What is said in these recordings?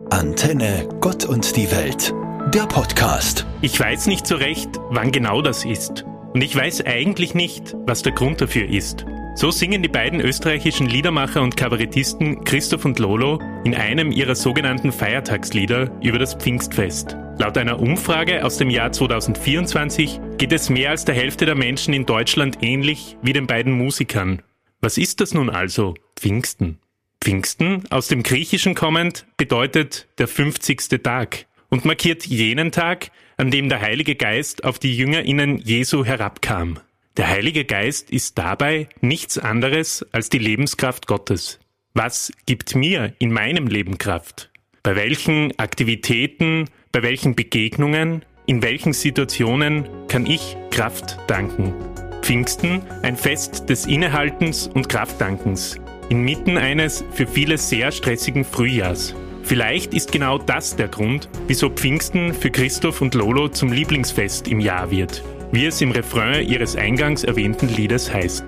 Antenne Gott und die Welt, der Podcast. Ich weiß nicht so recht, wann genau das ist. Und ich weiß eigentlich nicht, was der Grund dafür ist. So singen die beiden österreichischen Liedermacher und Kabarettisten Christoph und Lolo in einem ihrer sogenannten Feiertagslieder über das Pfingstfest. Laut einer Umfrage aus dem Jahr 2024 geht es mehr als der Hälfte der Menschen in Deutschland ähnlich wie den beiden Musikern. Was ist das nun also, Pfingsten? Pfingsten, aus dem Griechischen kommend, bedeutet der 50. Tag und markiert jenen Tag, an dem der Heilige Geist auf die JüngerInnen Jesu herabkam. Der Heilige Geist ist dabei nichts anderes als die Lebenskraft Gottes. Was gibt mir in meinem Leben Kraft? Bei welchen Aktivitäten, bei welchen Begegnungen, in welchen Situationen kann ich Kraft danken? Pfingsten, ein Fest des Innehaltens und Kraftdankens, inmitten eines für viele sehr stressigen Frühjahrs. Vielleicht ist genau das der Grund, wieso Pfingsten für Christoph und Lolo zum Lieblingsfest im Jahr wird, wie es im Refrain ihres eingangs erwähnten Liedes heißt.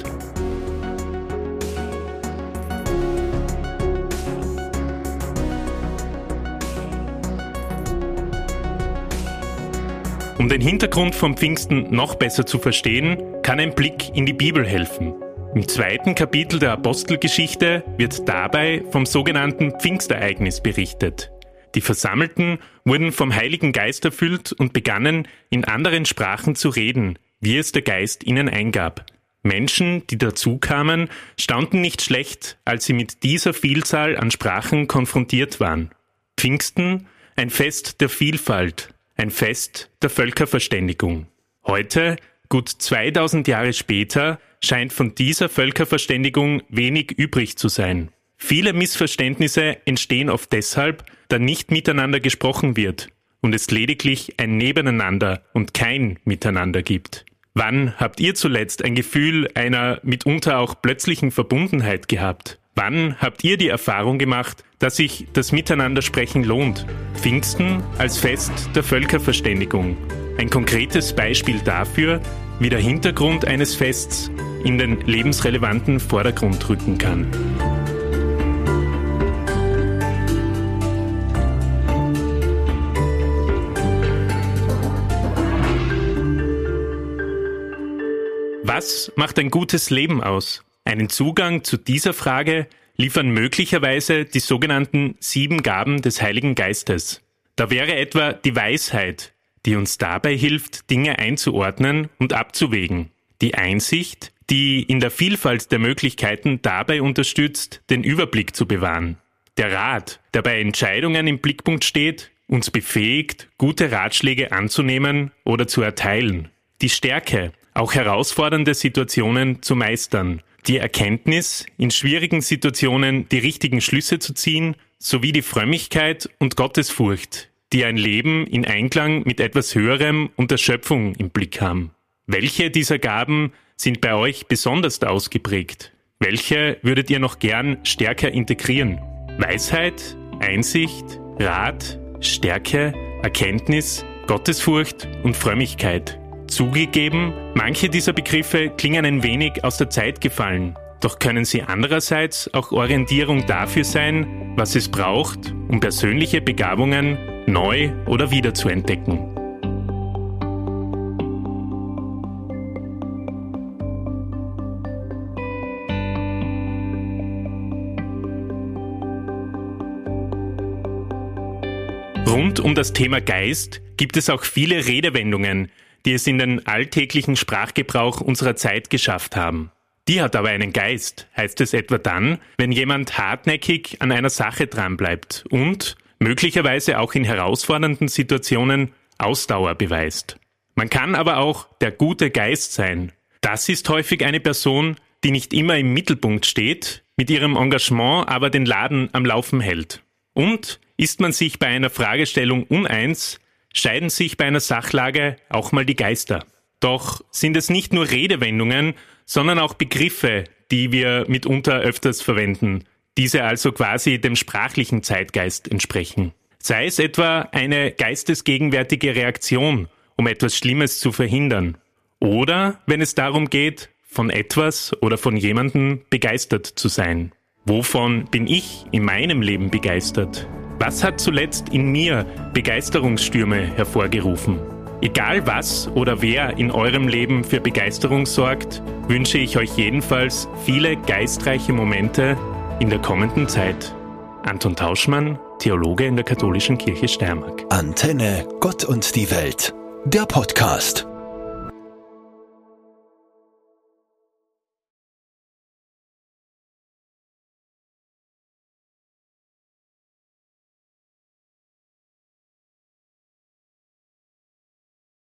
Um den Hintergrund von Pfingsten noch besser zu verstehen, kann ein Blick in die Bibel helfen. Im 2. Kapitel der Apostelgeschichte wird dabei vom sogenannten Pfingstereignis berichtet. Die Versammelten wurden vom Heiligen Geist erfüllt und begannen, in anderen Sprachen zu reden, wie es der Geist ihnen eingab. Menschen, die dazukamen, staunten nicht schlecht, als sie mit dieser Vielzahl an Sprachen konfrontiert waren. Pfingsten, ein Fest der Vielfalt, ein Fest der Völkerverständigung. Heute, gut 2000 Jahre später, scheint von dieser Völkerverständigung wenig übrig zu sein. Viele Missverständnisse entstehen oft deshalb, da nicht miteinander gesprochen wird und es lediglich ein Nebeneinander und kein Miteinander gibt. Wann habt ihr zuletzt ein Gefühl einer mitunter auch plötzlichen Verbundenheit gehabt? Wann habt ihr die Erfahrung gemacht, dass sich das Miteinandersprechen lohnt? Pfingsten als Fest der Völkerverständigung. Ein konkretes Beispiel dafür, wie der Hintergrund eines Fests in den lebensrelevanten Vordergrund rücken kann. Was macht ein gutes Leben aus? Einen Zugang zu dieser Frage liefern möglicherweise die sogenannten 7 Gaben des Heiligen Geistes. Da wäre etwa die Weisheit, die uns dabei hilft, Dinge einzuordnen und abzuwägen. Die Einsicht, die in der Vielfalt der Möglichkeiten dabei unterstützt, den Überblick zu bewahren. Der Rat, der bei Entscheidungen im Blickpunkt steht, uns befähigt, gute Ratschläge anzunehmen oder zu erteilen. Die Stärke, auch herausfordernde Situationen zu meistern. Die Erkenntnis, in schwierigen Situationen die richtigen Schlüsse zu ziehen, sowie die Frömmigkeit und Gottesfurcht, die ein Leben in Einklang mit etwas Höherem und der Schöpfung im Blick haben. Welche dieser Gaben sind bei euch besonders ausgeprägt? Welche würdet ihr noch gern stärker integrieren? Weisheit, Einsicht, Rat, Stärke, Erkenntnis, Gottesfurcht und Frömmigkeit. Zugegeben, manche dieser Begriffe klingen ein wenig aus der Zeit gefallen, doch können sie andererseits auch Orientierung dafür sein, was es braucht, um persönliche Begabungen neu oder wieder zu entdecken. Rund um das Thema Geist gibt es auch viele Redewendungen, die es in den alltäglichen Sprachgebrauch unserer Zeit geschafft haben. Die hat aber einen Geist, heißt es etwa dann, wenn jemand hartnäckig an einer Sache dranbleibt und möglicherweise auch in herausfordernden Situationen Ausdauer beweist. Man kann aber auch der gute Geist sein. Das ist häufig eine Person, die nicht immer im Mittelpunkt steht, mit ihrem Engagement aber den Laden am Laufen hält. Und ist man sich bei einer Fragestellung uneins, scheiden sich bei einer Sachlage auch mal die Geister. Doch sind es nicht nur Redewendungen, sondern auch Begriffe, die wir mitunter öfters verwenden, diese also quasi dem sprachlichen Zeitgeist entsprechen. Sei es etwa eine geistesgegenwärtige Reaktion, um etwas Schlimmes zu verhindern. Oder wenn es darum geht, von etwas oder von jemandem begeistert zu sein. Wovon bin ich in meinem Leben begeistert? Was hat zuletzt in mir Begeisterungsstürme hervorgerufen? Egal was oder wer in eurem Leben für Begeisterung sorgt, wünsche ich euch jedenfalls viele geistreiche Momente in der kommenden Zeit. Anton Tauschmann, Theologe in der Katholischen Kirche Steiermark. Antenne Gott und die Welt, der Podcast.